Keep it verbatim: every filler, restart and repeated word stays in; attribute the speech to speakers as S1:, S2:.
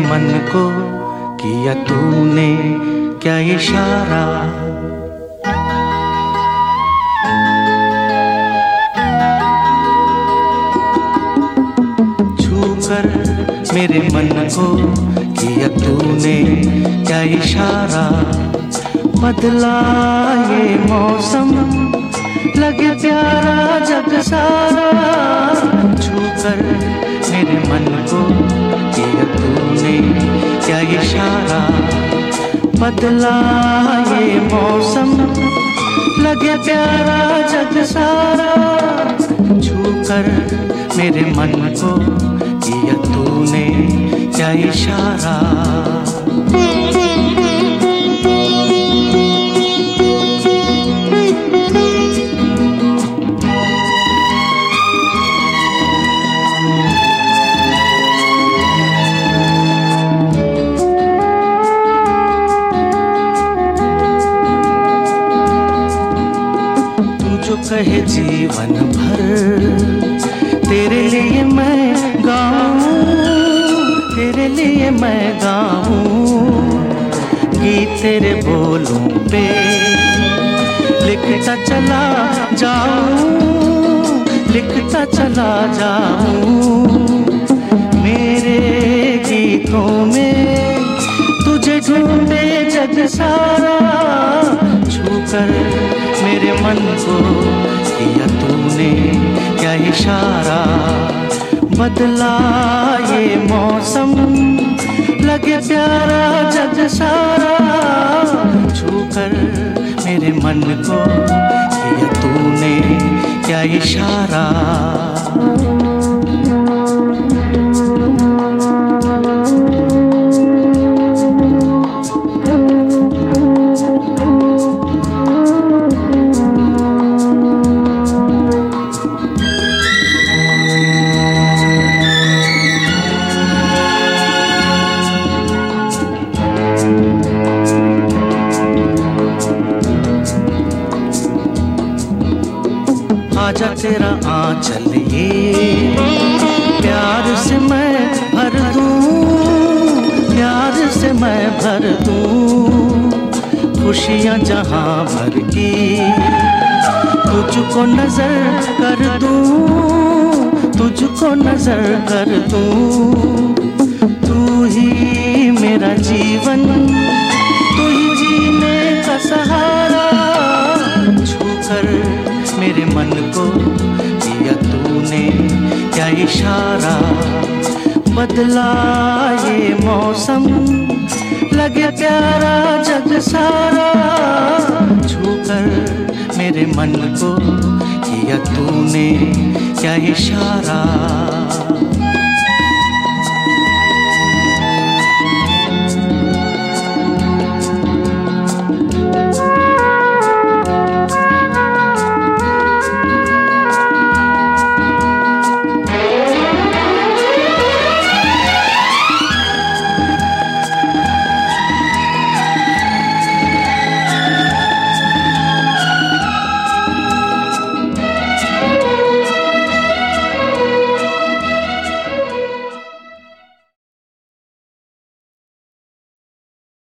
S1: मन को किया तूने क्या इशारा। छूकर मेरे मन को किया तूने क्या इशारा। बदला ये मौसम लगे प्यारा जग सारा। छूकर मेरे मन को किया तूने क्या इशारा। बदला ये मौसम लगे प्यारा जग सारा। छूकर मेरे मन को किया तूने क्या इशारा। जो कहे जीवन भर तेरे लिए मैं गाऊं, तेरे लिए मैं गाऊं। गीत तेरे बोलों पे लिखता चला जाऊं, लिखता चला जाऊं। मेरे गीतों में तुझे ढूंढे जग सारा। छूकर मेरे मन को किया तूने क्या इशारा। बदला ये मौसम लगे प्यारा जग सारा। छूकर मेरे मन को किया तूने क्या इशारा। आजा तेरा आंचल ये प्यार से मैं भर दूं, प्यार से मैं भर दूं। खुशियाँ जहाँ भर की तुझको नजर कर दूं, तुझको नजर कर दूं। तू ही मेरा जीवन, तू ही जीने का सहारा। छूकर मेरे मन को किया तूने क्या इशारा। बदला ये मौसम लगे प्यारा जग सारा। छूकर मेरे मन को किया तूने क्या इशारा।